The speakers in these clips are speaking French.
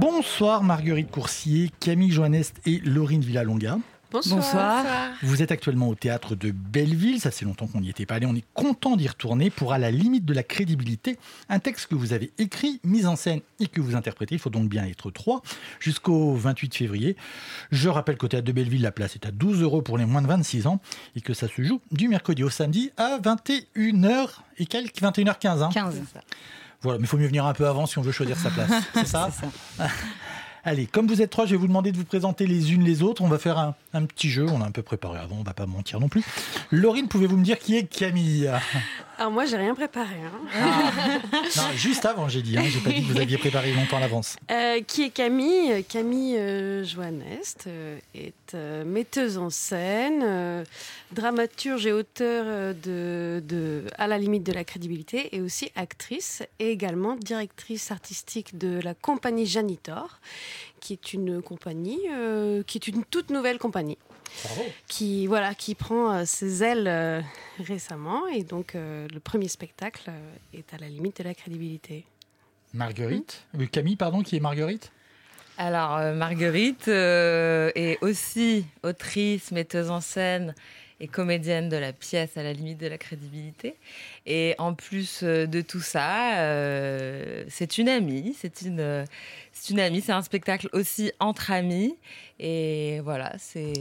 Bonsoir Marguerite Coursier, Camille Joannest et Laurine Villalonga. Bonsoir. Vous êtes actuellement au théâtre de Belleville, ça fait longtemps qu'on n'y était pas allé, on est content d'y retourner pour À la limite de la crédibilité, un texte que vous avez écrit, mis en scène et que vous interprétez, il faut donc bien être 3, jusqu'au 28 février. Je rappelle qu'au théâtre de Belleville, la place est à 12 € pour les moins de 26 ans et que ça se joue du mercredi au samedi à 21h et quelques, 21h15. Hein. 15. Voilà, mais il faut mieux venir un peu avant si on veut choisir sa place, c'est ça? C'est ça. Allez, comme vous êtes 3, je vais vous demander de vous présenter les unes les autres. On va faire un petit jeu, on a un peu préparé avant, on va pas mentir non plus. Laurine, pouvez-vous me dire qui est Camille? Alors moi, j'ai rien préparé. Non, juste avant, j'ai dit, j'ai pas dit que vous aviez préparé longtemps à l'avance. Qui est Camille? Camille Joannest est metteuse en scène, dramaturge et auteure de À la limite de la crédibilité et aussi actrice et également directrice artistique de la compagnie Janitor, qui est une compagnie, qui est une toute nouvelle compagnie. Bravo. Qui prend ses ailes récemment et donc le premier spectacle est À la limite de la crédibilité. Marguerite, Camille, pardon, qui est Marguerite? Alors, Marguerite est aussi autrice, metteuse en scène et comédienne de la pièce À la limite de la crédibilité. Et en plus de tout ça, c'est une amie. C'est une amie. C'est un spectacle aussi entre amis. Et voilà,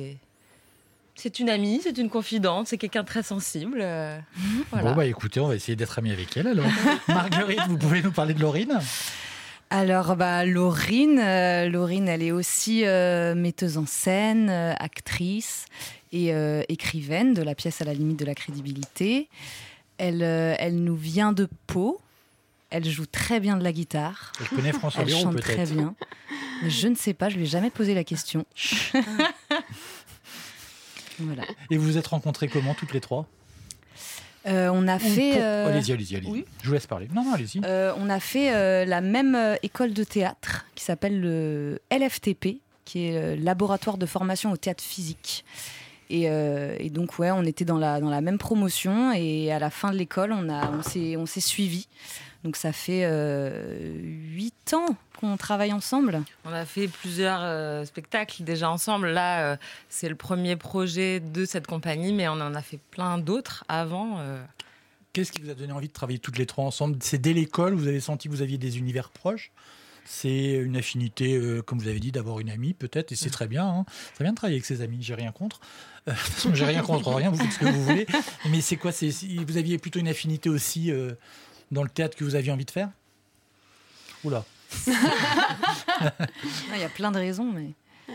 c'est une amie, c'est une confidente, c'est quelqu'un de très sensible. Voilà. Bon, écoutez, on va essayer d'être amis avec elle alors. Marguerite, vous pouvez nous parler de Laurine? Alors, Laurine, elle est aussi metteuse en scène, actrice et écrivaine de la pièce À la limite de la crédibilité. Elle nous vient de Pau. Elle joue très bien de la guitare. Je connais François Elle Léraud, chante peut-être. très bien. Je ne sais pas, je ne lui ai jamais posé la question. Voilà. Et vous vous êtes rencontrés comment, toutes les 3? On a fait... Allez-y. Oui. Je vous laisse parler. Non, allez-y. On a fait la même école de théâtre qui s'appelle le LFTP, qui est le laboratoire de formation au théâtre physique. Et donc, on était dans la même promotion et à la fin de l'école, on s'est suivis. Donc, ça fait 8 ans qu'on travaille ensemble. On a fait plusieurs spectacles déjà ensemble. Là, c'est le premier projet de cette compagnie, mais on en a fait plein d'autres avant. Qu'est-ce qui vous a donné envie de travailler toutes les 3 ensemble? C'est dès l'école, vous avez senti que vous aviez des univers proches? C'est une affinité, comme vous avez dit, d'avoir une amie peut-être, et c'est très bien. Hein. C'est bien de travailler avec ses amis, j'ai rien contre. De toute façon, j'ai rien contre rien, vous faites ce que vous voulez. Mais c'est quoi? Vous aviez plutôt une affinité aussi dans le théâtre que vous aviez envie de faire? Oula. Il y a plein de raisons, mais...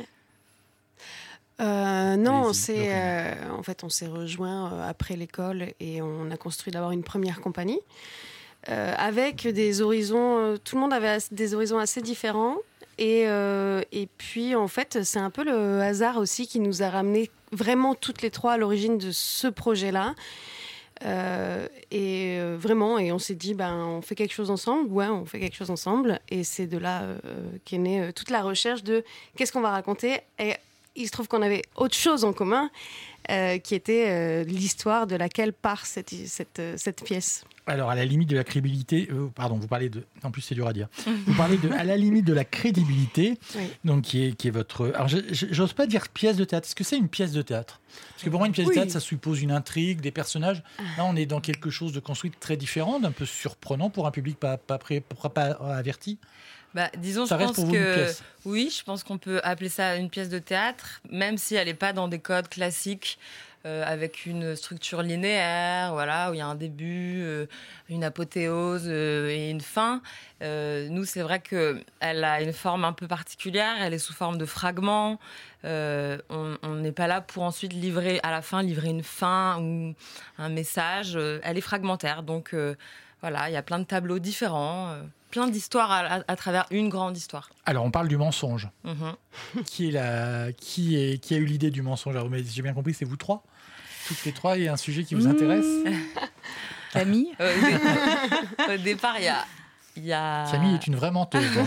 Non, Allez-y, en fait, on s'est rejoints après l'école et on a construit d'abord une première compagnie avec des horizons. Tout le monde avait des horizons assez différents et puis en fait, c'est un peu le hasard aussi qui nous a ramenés vraiment toutes les 3 à l'origine de ce projet-là. Vraiment, et on s'est dit, on fait quelque chose ensemble. Ouais, on fait quelque chose ensemble. Et c'est de là qu'est née toute la recherche de qu'est-ce qu'on va raconter. Et il se trouve qu'on avait autre chose en commun, qui était l'histoire de laquelle part cette pièce. Alors, À la limite de la crédibilité, vous parlez de... En plus, c'est dur à dire. Vous parlez de À la limite de la crédibilité, Oui. donc qui est votre... Alors, j'ose pas dire pièce de théâtre. Est-ce que c'est une pièce de théâtre? Parce que pour moi, une pièce de théâtre, ça suppose une intrigue, des personnages. Là, on est dans quelque chose de construit très différent, d'un peu surprenant pour un public pas averti. Disons, Ça je reste pense pour vous une que pièce. oui, je pense qu'on peut appeler ça une pièce de théâtre, même si elle n'est pas dans des codes classiques. Avec une structure linéaire, voilà, où il y a un début, une apothéose et une fin. Nous, c'est vrai qu'elle a une forme un peu particulière, elle est sous forme de fragments. On n'est pas là pour ensuite livrer une fin ou un message. Elle est fragmentaire, donc voilà, il y a plein de tableaux différents. Plein d'histoires à travers une grande histoire. Alors, on parle du mensonge. Mm-hmm. Qui a eu l'idée du mensonge? Alors, j'ai bien compris, c'est vous 3? Toutes les 3, il y a un sujet qui vous intéresse? Camille Au départ, il y a... Camille est une vraie menteuse. Donc.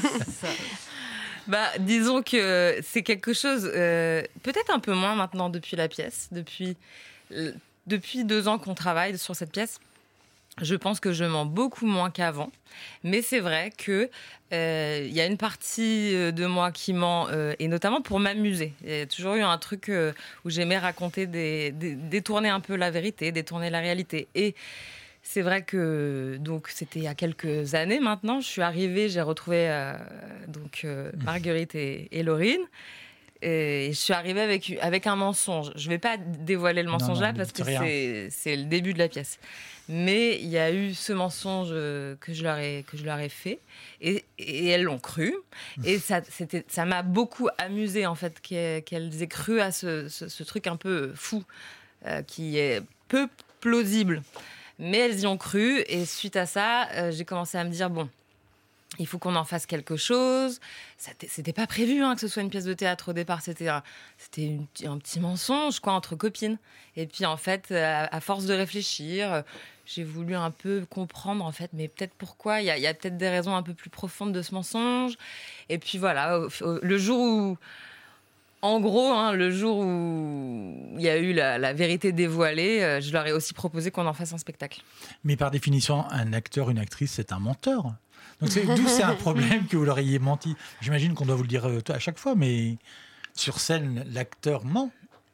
Disons que c'est quelque chose, peut-être un peu moins maintenant depuis la pièce, depuis 2 ans qu'on travaille sur cette pièce. Je pense que je mens beaucoup moins qu'avant, mais c'est vrai que y a une partie de moi qui ment, et notamment pour m'amuser. Il y a toujours eu un truc où j'aimais raconter, détourner un peu la vérité, détourner la réalité. Et c'est vrai que donc c'était il y a quelques années maintenant. Je suis arrivée, j'ai retrouvé Marguerite et Laurine. Et je suis arrivée avec un mensonge. Je ne vais pas dévoiler le mensonge là parce que c'est le début de la pièce. Mais il y a eu ce mensonge que je leur ai fait et elles l'ont cru. Et ça m'a beaucoup amusée en fait qu'elles aient cru à ce truc un peu fou qui est peu plausible. Mais elles y ont cru et suite à ça, j'ai commencé à me dire bon. Il faut qu'on en fasse quelque chose. C'était pas prévu que ce soit une pièce de théâtre au départ. C'était un petit mensonge entre copines. Et puis en fait, à force de réfléchir, j'ai voulu un peu comprendre en fait, mais peut-être pourquoi. Il y a peut-être des raisons un peu plus profondes de ce mensonge. Et puis voilà, le jour où, en gros, le jour où il y a eu la vérité dévoilée, je leur ai aussi proposé qu'on en fasse un spectacle. Mais par définition, un acteur, une actrice, c'est un menteur. Donc d'où c'est un problème que vous leur ayez menti. J'imagine qu'on doit vous le dire à chaque fois, mais sur scène, l'acteur ment.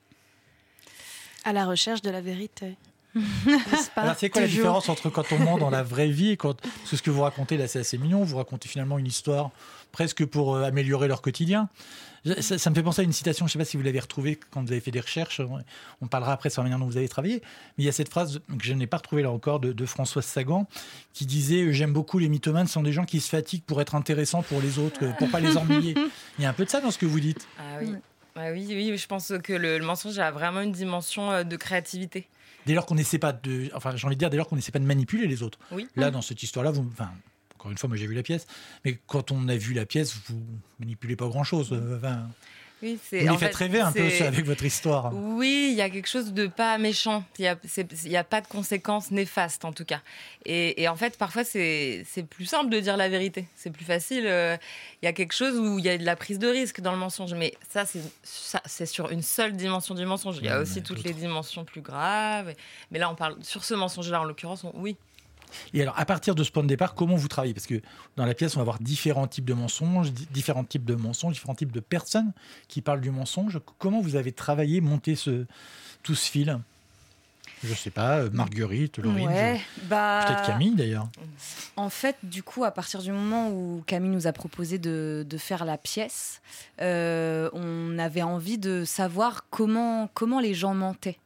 À la recherche de la vérité. N'est-ce pas ? Alors c'est quoi la différence entre quand on ment dans la vraie vie et quand... Parce que ce que vous racontez là, c'est assez mignon. Vous racontez finalement une histoire presque pour améliorer leur quotidien. Ça me fait penser à une citation, je ne sais pas si vous l'avez retrouvée quand vous avez fait des recherches, on parlera après sur la manière dont vous avez travaillé, mais il y a cette phrase que je n'ai pas retrouvée là encore de Françoise Sagan qui disait « J'aime beaucoup les mythomanes, ce sont des gens qui se fatiguent pour être intéressants pour les autres, pour ne pas les ennuyer ». Il y a un peu de ça dans ce que vous dites. Ah oui, oui, je pense que le mensonge a vraiment une dimension de créativité. Dès lors qu'on n'essaie pas de... Enfin, j'ai envie de dire, dès lors qu'on n'essaie pas de manipuler les autres. Oui. Là, dans cette histoire-là, encore une fois, moi j'ai vu la pièce, mais quand on a vu la pièce, vous manipulez pas grand-chose. Oui, vous les faites rêver un peu avec votre histoire. Oui, il y a quelque chose de pas méchant. Il y a pas de conséquences néfastes en tout cas. Et en fait, parfois c'est plus simple de dire la vérité. C'est plus facile. Il y a quelque chose où il y a de la prise de risque dans le mensonge. Mais ça, c'est sur une seule dimension du mensonge. Il y a aussi toutes les dimensions plus graves. Mais là, on parle sur ce mensonge-là en l'occurrence. Oui. Et alors, à partir de ce point de départ, comment vous travaillez ? Parce que dans la pièce, on va avoir différents types de mensonges, différents types de personnes qui parlent du mensonge. Comment vous avez travaillé, monté tout ce fil ? Je ne sais pas, Marguerite, Laurine, peut-être Camille d'ailleurs. En fait, du coup, à partir du moment où Camille nous a proposé de faire la pièce, on avait envie de savoir comment les gens mentaient.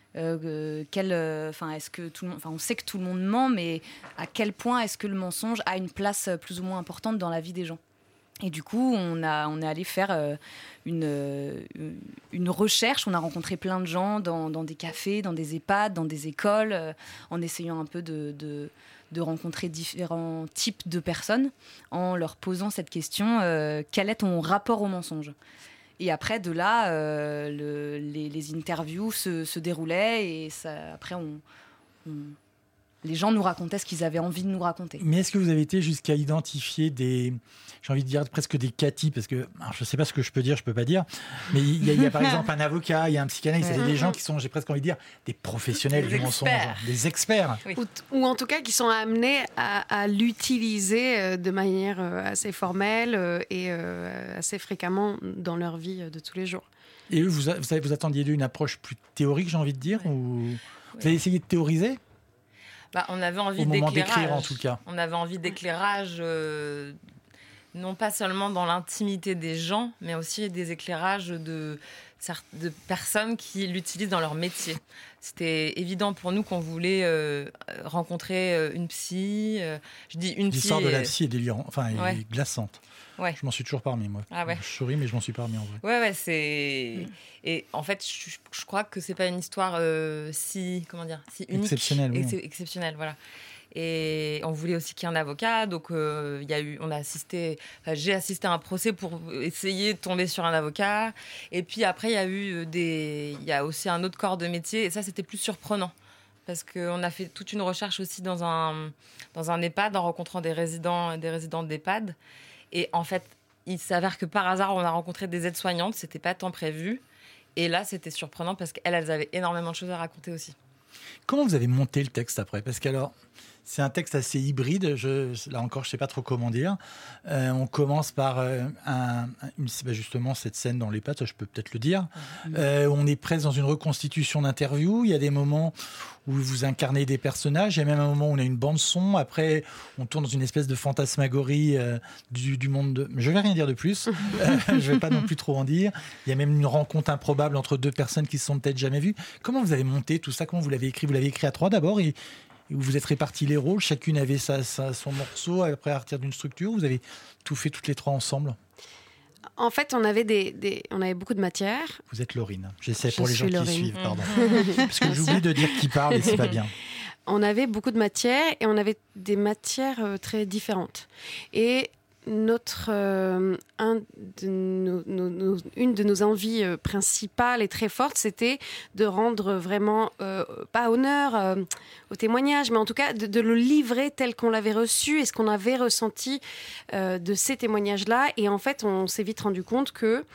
Est-ce que tout le monde, on sait que tout le monde ment, mais à quel point est-ce que le mensonge a une place plus ou moins importante dans la vie des gens ? Et du coup, on est allé faire une recherche. On a rencontré plein de gens dans des cafés, dans des EHPAD, dans des écoles, en essayant un peu de rencontrer différents types de personnes, en leur posant cette question quel est ton rapport au mensonge ? Et après, de là, les interviews se déroulaient et après, les gens nous racontaient ce qu'ils avaient envie de nous raconter. Mais est-ce que vous avez été jusqu'à identifier j'ai envie de dire presque des cathis, parce que alors je ne sais pas ce que je peux dire, je ne peux pas dire, mais il y a par exemple un avocat, il y a un psychanalyste, c'est des gens qui sont, j'ai presque envie de dire, des professionnels du mensonge, des experts. Oui. Ou en tout cas qui sont amenés à l'utiliser de manière assez formelle et assez fréquemment dans leur vie de tous les jours. Et eux, vous attendiez d'eux une approche plus théorique, j'ai envie de dire, ou vous avez essayé de théoriser ? On avait envie au moment d'éclairage. D'écrire, en tout cas. On avait envie d'éclairage, non pas seulement dans l'intimité des gens, mais aussi des éclairages de personnes qui l'utilisent dans leur métier. C'était évident pour nous qu'on voulait rencontrer une psy. Je dis une psy. L'histoire de la psy est délirante, est glaçante. Ouais. Je m'en suis toujours pas remis, moi. Ah ouais. Je souris, mais je m'en suis pas remis en vrai. Ouais, c'est... Et en fait, je crois que c'est pas une histoire si unique. Exceptionnelle, oui. Exceptionnelle, voilà. Et on voulait aussi qu'il y ait un avocat, donc j'ai assisté à un procès pour essayer de tomber sur un avocat. Et puis après, il y a aussi un autre corps de métier, et ça, c'était plus surprenant. Parce qu'on a fait toute une recherche aussi dans un EHPAD, en rencontrant des résidents d'EHPAD. Et en fait, il s'avère que par hasard, on a rencontré des aides-soignantes, c'était pas tant prévu. Et là, c'était surprenant parce qu'elles avaient énormément de choses à raconter aussi. Comment vous avez monté le texte après ? Parce qu'alors, C'est un texte assez hybride. Là encore, je ne sais pas trop comment dire. On commence par justement cette scène dans l'EHPAD, ça je peux peut-être le dire. On est presque dans une reconstitution d'interview. Il y a des moments où vous incarnez des personnages. Il y a même un moment où on a une bande-son. Après, on tourne dans une espèce de fantasmagorie du monde de... Je ne vais rien dire de plus. Je ne vais pas non plus trop en dire. Il y a même une rencontre improbable entre deux personnes qui ne se sont peut-être jamais vues. Comment vous avez monté tout ça? Comment vous l'avez écrit? Vous l'avez écrit à 3 d'abord et vous vous êtes répartis les rôles. Chacune avait son morceau. Après, à partir d'une structure, vous avez tout fait toutes les 3 ensemble. En fait, on avait on avait beaucoup de matière. Vous êtes Laurine. J'essaie pour les gens Laurine. qui suivent, pardon. Parce que j'oublie de dire qui parle et c'est pas bien. On avait beaucoup de matière et on avait des matières très différentes. Et une de nos envies principales et très fortes, c'était de rendre vraiment, pas honneur au témoignage, mais en tout cas de le livrer tel qu'on l'avait reçu et ce qu'on avait ressenti de ces témoignages-là. Et en fait, on s'est vite rendu compte que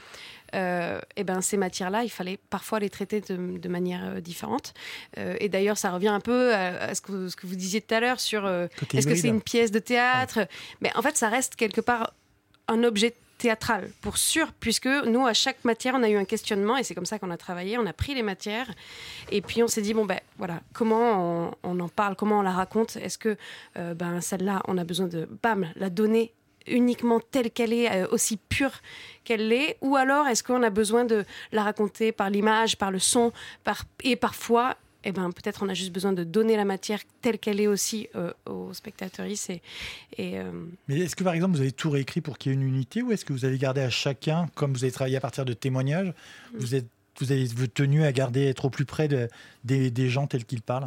ces matières-là, il fallait parfois les traiter de manière différente. Et d'ailleurs, ça revient un peu à ce que vous disiez tout à l'heure sur est-ce que c'est une pièce de théâtre ? Mais en fait, ça reste quelque part un objet théâtral, pour sûr, puisque nous, à chaque matière, on a eu un questionnement et c'est comme ça qu'on a travaillé. On a pris les matières et puis on s'est dit, voilà, comment on en parle, comment on la raconte ? Est-ce que celle-là, on a besoin de, la donner uniquement telle qu'elle est, aussi pure qu'elle l'est, ou alors est-ce qu'on a besoin de la raconter par l'image, par le son, et parfois, peut-être on a juste besoin de donner la matière telle qu'elle est aussi aux spectatrices. Mais est-ce que par exemple vous avez tout réécrit pour qu'il y ait une unité, ou est-ce que vous avez gardé à chacun, comme vous avez travaillé à partir de témoignages, vous avez tenu à être au plus près des gens tels qu'ils parlent ?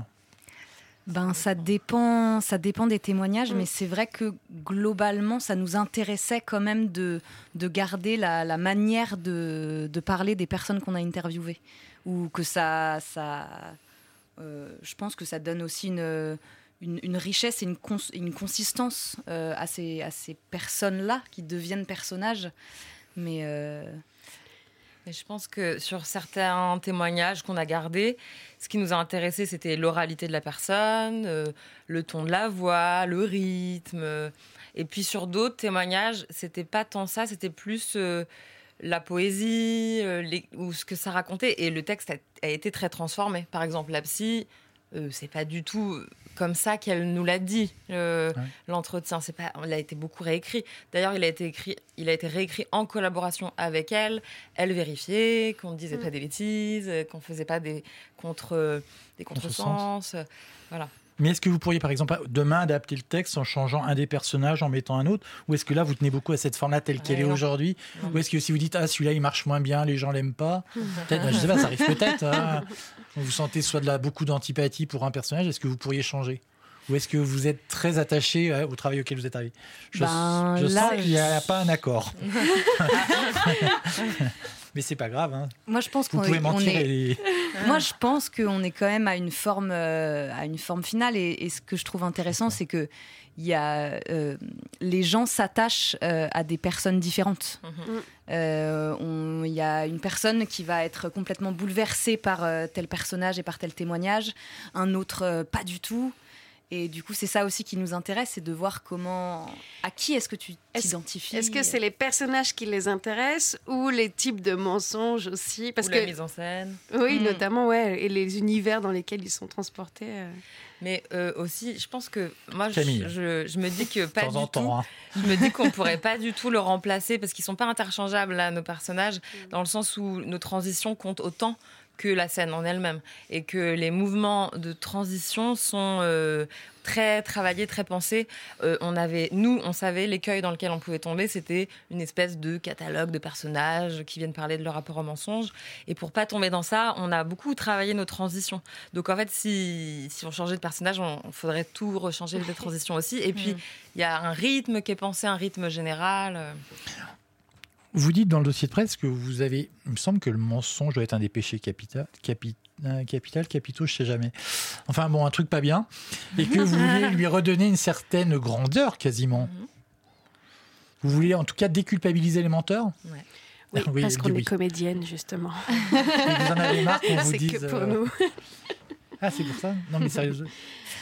Ça dépend des témoignages, mais c'est vrai que globalement, ça nous intéressait quand même de garder la manière de parler des personnes qu'on a interviewées. Ou que je pense que ça donne aussi une richesse et une consistance à ces personnes-là qui deviennent personnages. Mais je pense que sur certains témoignages qu'on a gardés, ce qui nous a intéressé, c'était l'oralité de la personne, le ton de la voix, le rythme. Et puis sur d'autres témoignages, c'était pas tant ça, c'était plus la poésie ou ce que ça racontait. Et le texte a été très transformé. Par exemple, la psy, c'est pas du tout comme ça qu'elle nous l'a dit, l'entretien. Il a été beaucoup réécrit. D'ailleurs, il a été réécrit en collaboration avec elle. Elle vérifiait qu'on ne disait pas des bêtises, qu'on ne faisait pas des contresens. Voilà. Mais est-ce que vous pourriez, par exemple, demain adapter le texte en changeant un des personnages, en mettant un autre ? Ou est-ce que là, vous tenez beaucoup à cette forme-là telle qu'elle est aujourd'hui ? Ou est-ce que si vous dites, celui-là, il marche moins bien, les gens ne l'aiment pas ? Peut-être, je ne sais pas, ça arrive peut-être. Vous sentez beaucoup d'antipathie pour un personnage, est-ce que vous pourriez changer ? Ou est-ce que vous êtes très attaché au travail auquel vous êtes arrivé ? Je sens qu'il n'y a pas un accord. Mais c'est pas grave. Moi, je pense vous pouvez mentir. Moi, je pense qu'on est quand même à une forme finale. Et ce que je trouve intéressant, c'est que les gens s'attachent à des personnes différentes. Il y a une personne qui va être complètement bouleversée par tel personnage et par tel témoignage, un autre pas du tout. Et du coup, c'est ça aussi qui nous intéresse, c'est de voir à qui est-ce que tu t'identifies. Est-ce que c'est les personnages qui les intéressent ou les types de mensonges aussi ? La mise en scène. Oui, notamment, et les univers dans lesquels ils sont transportés. Mais aussi, je pense que moi, je me dis que pas du tout. Je me dis qu'on pourrait pas du tout le remplacer parce qu'ils sont pas interchangeables là, nos personnages, dans le sens où nos transitions comptent autant que la scène en elle-même, et que les mouvements de transition sont très travaillés, très pensés. On savait l'écueil dans lequel on pouvait tomber, c'était une espèce de catalogue de personnages qui viennent parler de leur rapport au mensonge. Et pour pas tomber dans ça, on a beaucoup travaillé nos transitions. Donc en fait, si on changeait de personnage, il faudrait tout rechanger les transitions aussi. Et puis, il y a un rythme qui est pensé, un rythme général. Vous dites dans le dossier de presse que vous avez... Il me semble que le mensonge doit être un des péchés capitaux, je sais jamais. Enfin bon, un truc pas bien. Et que vous voulez lui redonner une certaine grandeur, quasiment. Vous voulez en tout cas déculpabiliser les menteurs ? Oui, parce qu'on est comédienne, justement. Et vous en avez marre qu'on vous dise... C'est que pour nous. Ah, c'est pour ça ? Non, mais sérieusement.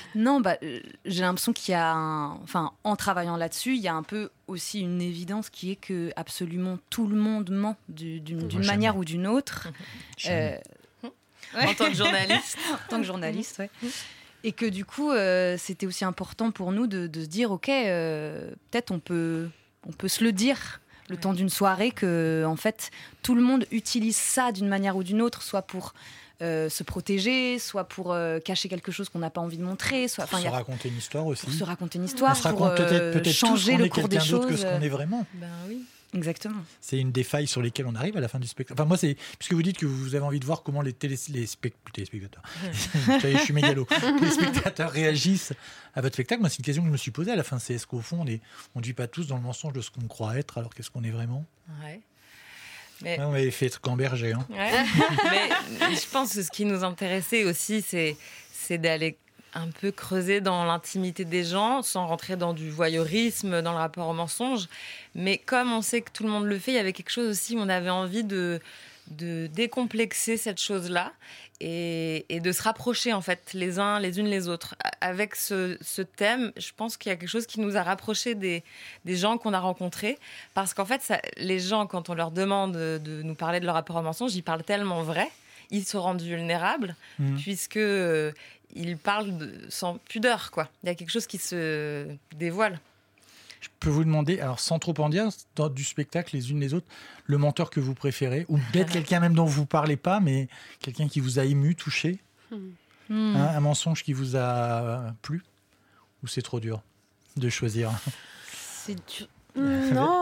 Non, j'ai l'impression qu'il y a en travaillant là-dessus, il y a un peu aussi une évidence qui est que absolument tout le monde ment d'une manière ou d'une autre. En tant que journaliste. En tant que journaliste, ouais. Et que du coup, c'était aussi important pour nous de se dire, ok, peut-être on peut se le dire le temps d'une soirée, que en fait tout le monde utilise ça d'une manière ou d'une autre, soit pour se protéger, soit pour cacher quelque chose qu'on n'a pas envie de montrer, soit pour se raconter une histoire aussi. Pour se raconter une histoire, on se raconte peut-être changer le cours des choses. Que ce qu'on est vraiment. Ben oui. Exactement. C'est une des failles sur lesquelles on arrive à la fin du spectacle. Enfin, moi, puisque vous dites que vous avez envie de voir comment les téléspectateurs, je suis mégalo, les spectateurs réagissent à votre spectacle. Moi, c'est une question que je me suis posée à la fin. C'est est-ce qu'au fond, on ne vit pas tous dans le mensonge de ce qu'on croit être, alors qu'est-ce qu'on est vraiment ? Ouais. Mais... on avait fait Camberger. Hein. Ouais. Mais je pense que ce qui nous intéressait aussi, c'est d'aller un peu creuser dans l'intimité des gens, sans rentrer dans du voyeurisme, dans le rapport au mensonge. Mais comme on sait que tout le monde le fait, il y avait quelque chose aussi où on avait envie de décomplexer cette chose-là et de se rapprocher en fait les uns les unes les autres. Avec ce thème, je pense qu'il y a quelque chose qui nous a rapprochés des gens qu'on a rencontrés, parce qu'en fait, les gens, quand on leur demande de nous parler de leur rapport au mensonge, ils parlent tellement vrai, ils se rendent vulnérables, puisque ils parlent sans pudeur, quoi. Il y a quelque chose qui se dévoile. Je peux vous demander, alors sans trop en dire, dans du spectacle les unes les autres, le menteur que vous préférez, ou peut-être quelqu'un même dont vous ne parlez pas, mais quelqu'un qui vous a ému, touché, un mensonge qui vous a plu, ou c'est trop dur de choisir? C'est dur. Non,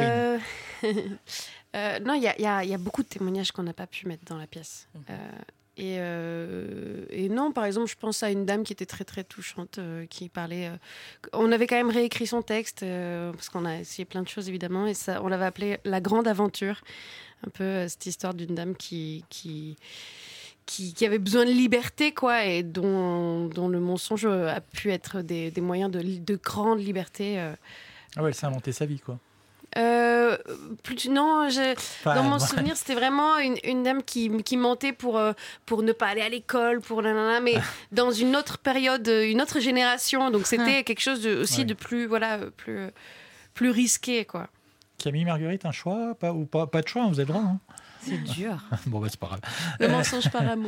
non, il y a beaucoup de témoignages qu'on n'a pas pu mettre dans la pièce. Et non, par exemple, je pense à une dame qui était très très touchante, qui parlait. On avait quand même réécrit son texte parce qu'on a essayé plein de choses évidemment, et ça, on l'avait appelé La Grande Aventure, un peu cette histoire d'une dame qui avait besoin de liberté, quoi, et dont le mensonge a pu être des moyens de grande liberté. Ah ouais, elle s'est inventé sa vie, quoi. Dans mon souvenir, c'était vraiment une dame qui mentait pour ne pas aller à l'école, mais dans une autre période, une autre génération. Donc c'était quelque chose de plus, plus risqué, quoi. Camille, Marguerite, un choix pas de choix, vous avez le droit. Hein. C'est dur. Bon, c'est pas grave. Le mensonge par amour.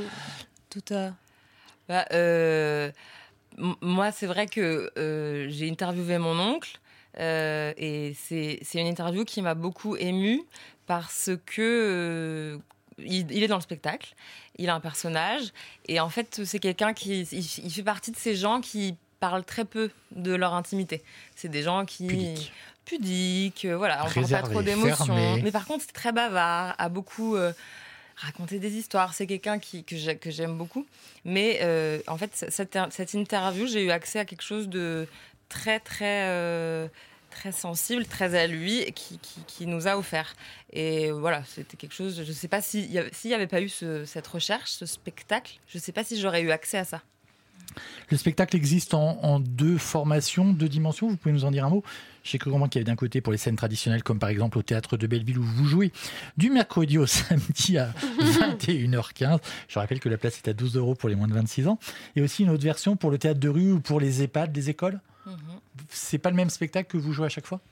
Moi, c'est vrai que j'ai interviewé mon oncle. Et c'est une interview qui m'a beaucoup émue parce que il est dans le spectacle, il a un personnage, et en fait c'est quelqu'un il fait partie de ces gens qui parlent très peu de leur intimité. C'est des gens qui pudiques, voilà, on parle pas trop d'émotions, fermé. Mais par contre c'est très bavard, a beaucoup raconté des histoires. C'est quelqu'un que j'aime beaucoup, mais en fait cette interview, j'ai eu accès à quelque chose de très très très sensible, très à lui, qui nous a offert. Et voilà, c'était quelque chose. Je ne sais pas s'il n'y avait pas eu cette recherche, ce spectacle, je ne sais pas si j'aurais eu accès à ça. Le spectacle existe en deux formations, deux dimensions. Vous pouvez nous en dire un mot? J'ai cru comprendre qu'il y avait d'un côté pour les scènes traditionnelles, comme par exemple au Théâtre de Belleville où vous jouez du mercredi au samedi à 21h15. Je rappelle que la place est à 12 € pour les moins de 26 ans. Et aussi une autre version pour le théâtre de rue ou pour les EHPAD, les écoles. C'est pas le même spectacle que vous jouez à chaque fois?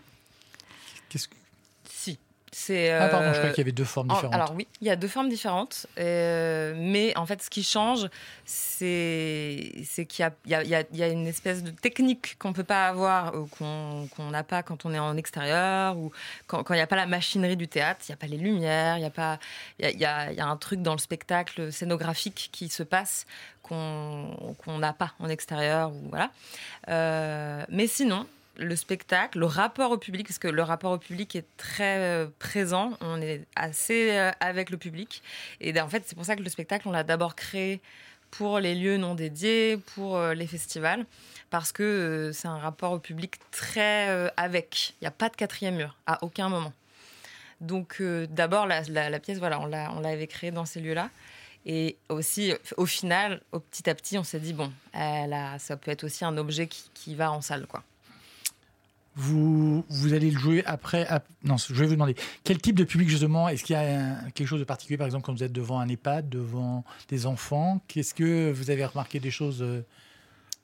Si. Pardon, je crois qu'il y avait deux formes différentes. Alors oui, il y a deux formes différentes, mais en fait, ce qui change, c'est qu'il y a une espèce de technique qu'on peut pas avoir, qu'on n'a pas quand on est en extérieur, ou quand il n'y a pas la machinerie du théâtre, il n'y a pas les lumières, il y a un truc dans le spectacle scénographique qui se passe qu'on n'a pas en extérieur, ou voilà. Mais sinon, le spectacle, le rapport au public, parce que le rapport au public est très présent, on est assez avec le public. Et en fait, c'est pour ça que le spectacle, on l'a d'abord créé pour les lieux non dédiés, pour les festivals, parce que c'est un rapport au public très avec. Il n'y a pas de quatrième mur, à aucun moment. Donc d'abord, la pièce, voilà, on l'avait créée dans ces lieux-là. Et aussi, au final, petit à petit, on s'est dit, bon, ça peut être aussi un objet qui va en salle, quoi. Vous allez le jouer après. Non, je vais vous demander quel type de public justement. Est-ce qu'il y a quelque chose de particulier, par exemple, quand vous êtes devant un EHPAD, devant des enfants? Qu'est-ce que vous avez remarqué des choses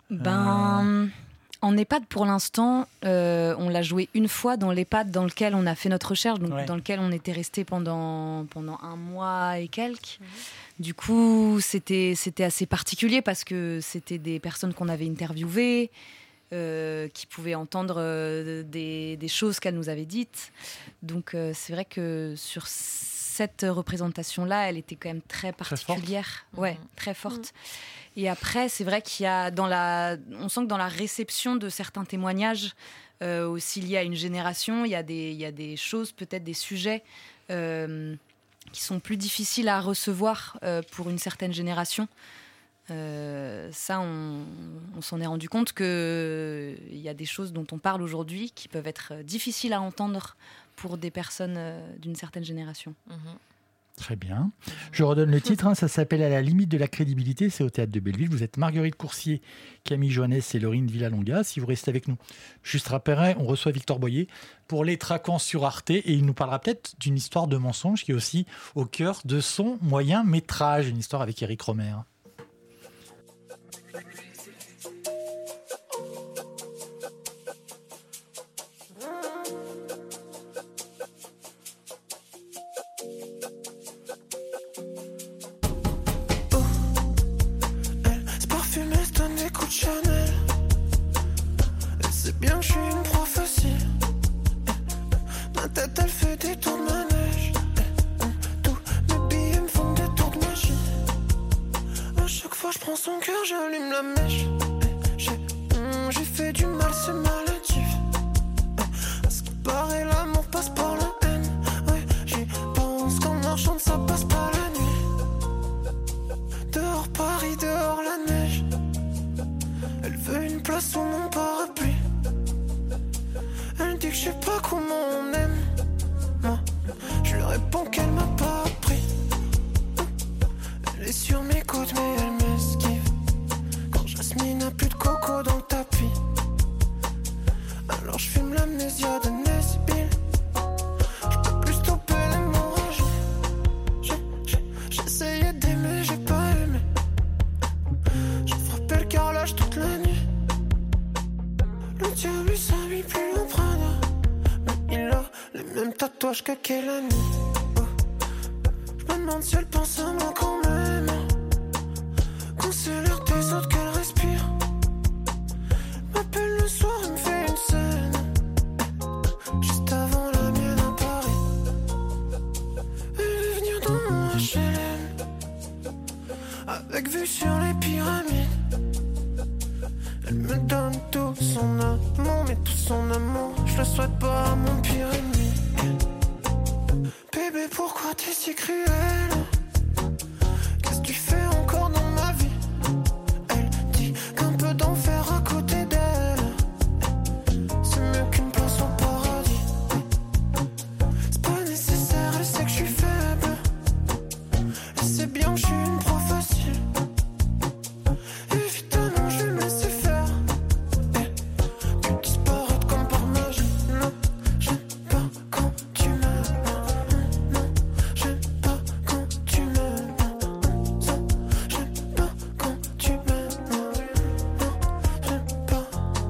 En EHPAD, pour l'instant, on l'a joué une fois dans l'EHPAD dans lequel on a fait notre recherche, donc dans lequel on était resté pendant 1 mois et quelques. Du coup, c'était assez particulier parce que c'était des personnes qu'on avait interviewées, qui pouvaient entendre des choses qu'elles nous avaient dites. Donc, c'est vrai que sur cette représentation-là, elle était quand même très particulière. Très forte. Et après, c'est vrai qu'il y a on sent que dans la réception de certains témoignages, aussi liés à une génération, il y a des choses, peut-être des sujets qui sont plus difficiles à recevoir pour une certaine génération. Ça, on s'en est rendu compte qu'il y a des choses dont on parle aujourd'hui qui peuvent être difficiles à entendre pour des personnes d'une certaine génération. Très bien. Je redonne le titre, ça s'appelle « À la limite de la crédibilité », c'est au Théâtre de Belleville. Vous êtes Marguerite Coursier, Camille Joannès et Laurine Villalonga. Si vous restez avec nous juste après, on reçoit Victor Boyer pour Les Traquants sur Arte et il nous parlera peut-être d'une histoire de mensonge qui est aussi au cœur de son moyen métrage, une histoire avec Éric Romer. Chanel. Elle sait bien que je suis une prophétie. Ma tête elle fait des tours de manège. Tous mes billets me font des tours de magie. À chaque fois je prends son cœur, j'allume la mèche. J'ai fait du mal, c'est maladif. À ce qui paraît, l'amour passe par la haine. Ouais, j'y pense qu'en marchant ça passe par la nuit. Dehors Paris, dehors la neige. Elle veut une place sous mon parapluie. Elle dit que je sais pas comment on aime. Moi, je lui réponds qu'elle m'a pas appris. Elle est sur mes côtes mais elle m'esquive. Quand Jasmine a plus de coco dans le tapis, alors je fume l'amnésia de Nesbill. Je peux plus stopper l'hémorragie. J'essayais d'aimer, j'ai pas aimé. J'ai frappé le carrelage toute la nuit. Le diable s'habille plus en Prada, mais il a les mêmes tatouages que Kelani. Je me demande si elle pense à moi quand même. Quand c'est l'air des autres qu'elle respire. M'appelle le soir et me fait une scène juste avant la mienne à Paris. Elle veut venir dans mon HLM avec vue sur les pyramides. Elle me donne tout son amour, mais tout son amour, je le souhaite pas à mon pire ennemi. Bébé, pourquoi t'es si cruel? Qu'est-ce que tu fais encore dans ma vie? Elle dit qu'un peu d'enfer à côté d'elle, c'est mieux qu'une place au paradis. C'est pas nécessaire, elle sait que je suis faible. Elle sait bien que je suis une proie facile. Évidemment, je vais me laisser faire. Tu disparais comme par magie. Non, j'aime pas quand tu m'aimes. Non, j'aime pas quand tu m'aimes. Non, j'aime pas quand tu m'aimes. Non, j'aime pas.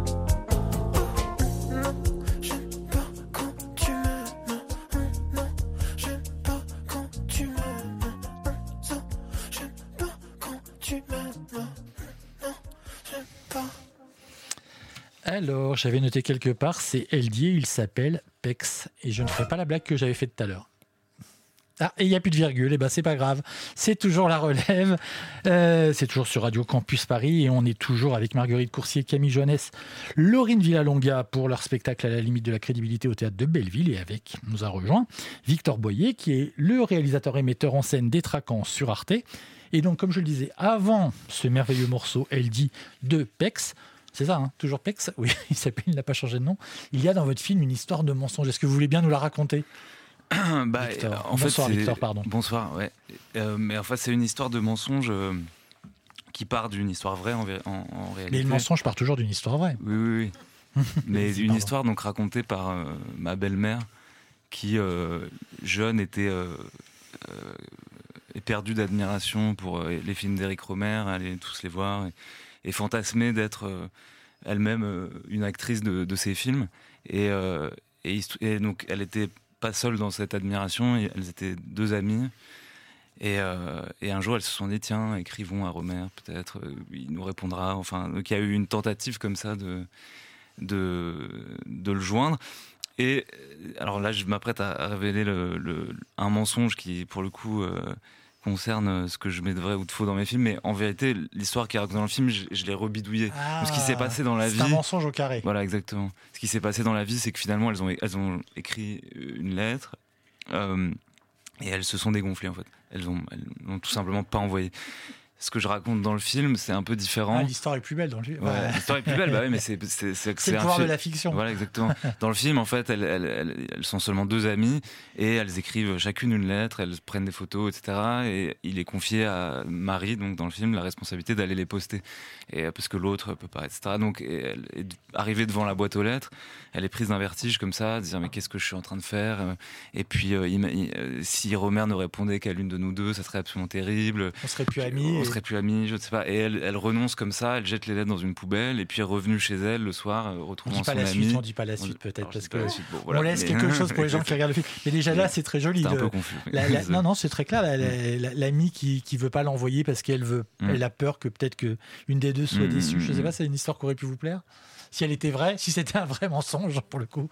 Non, j'aime pas quand tu m'aimes. Non, j'aime pas quand tu m'aimes. Non, j'aime pas quand tu m'aimes. Non, j'aime pas. Alors, j'avais noté quelque part, c'est Eldier, il s'appelle Pex. Et je ne ferai pas la blague que j'avais faite tout à l'heure. Ah, et il n'y a plus de virgule, et ben c'est pas grave. C'est toujours la relève. C'est toujours sur Radio Campus Paris et on est toujours avec Marguerite Coursier, Camille Joannès, Laurine Villalonga pour leur spectacle À la limite de la crédibilité au Théâtre de Belleville. Et avec, nous a rejoint Victor Boyer, qui est le réalisateur et metteur en scène des Traquants sur Arte. Et donc, comme je le disais, avant ce merveilleux morceau, elle dit de Pex, c'est ça, hein, toujours Pex, oui, il n'a pas changé de nom. Il y a dans votre film une histoire de mensonge. Est-ce que vous voulez bien nous la raconter? Victor. Bonsoir, Victor, pardon. Bonsoir, ouais. Mais en fait, c'est une histoire de mensonge qui part d'une histoire vraie en réalité. Mais le mensonge part toujours d'une histoire vraie. Oui. Mais une histoire donc racontée par ma belle-mère qui, jeune, était éperdue d'admiration pour les films d'Éric Romer, allait tous les voir. fantasmait d'être elle-même une actrice de ces films. Et donc, elle était pas seule dans cette admiration. Elles étaient 2 amies. Et un jour, elles se sont dit, tiens, écrivons à Romer, peut-être, il nous répondra. Enfin, donc il y a eu une tentative comme ça de le joindre. Et alors là, je m'apprête à révéler un mensonge qui, pour le coup, concerne ce que je mets de vrai ou de faux dans mes films. Mais en vérité, l'histoire qui est racontée dans le film, je l'ai rebidouillée. Ce qui s'est passé dans la vie... C'est un mensonge au carré. Voilà, exactement. Ce qui s'est passé dans la vie, c'est que finalement, elles ont écrit une lettre et elles se sont dégonflées, en fait. Elles l'ont tout simplement pas envoyé. Ce que je raconte dans le film, c'est un peu différent. L'histoire est plus belle dans le film. Ouais, l'histoire est plus belle, bah oui, mais c'est le pouvoir de la fiction. Voilà, exactement. Dans le film, en fait, elles sont seulement 2 amies et elles écrivent chacune une lettre, elles prennent des photos, etc. Et il est confié à Marie, donc dans le film, la responsabilité d'aller les poster. Et parce que l'autre peut pas, etc. Donc, elle est arrivée devant la boîte aux lettres, elle est prise d'un vertige comme ça, de dire mais qu'est-ce que je suis en train de faire ? Et puis, si Romer ne répondait qu'à l'une de nous 2, ça serait absolument terrible. On serait plus amis. Serait plus amies, je ne sais pas. Et elle renonce comme ça, elle jette les lettres dans une poubelle, et puis revenue chez elle le soir, retrouvant son ami. On dit pas la suite peut-être, parce que voilà, on laisse quelque chose pour les gens qui regardent le film. Mais déjà là, c'est très joli. C'est un peu confus. Non, c'est très clair. L'amie qui veut pas l'envoyer parce qu'elle veut, elle a peur que peut-être que une des 2 soit déçue. Je sais pas, c'est une histoire qui aurait pu vous plaire. Si elle était vraie, si c'était un vrai mensonge pour le coup.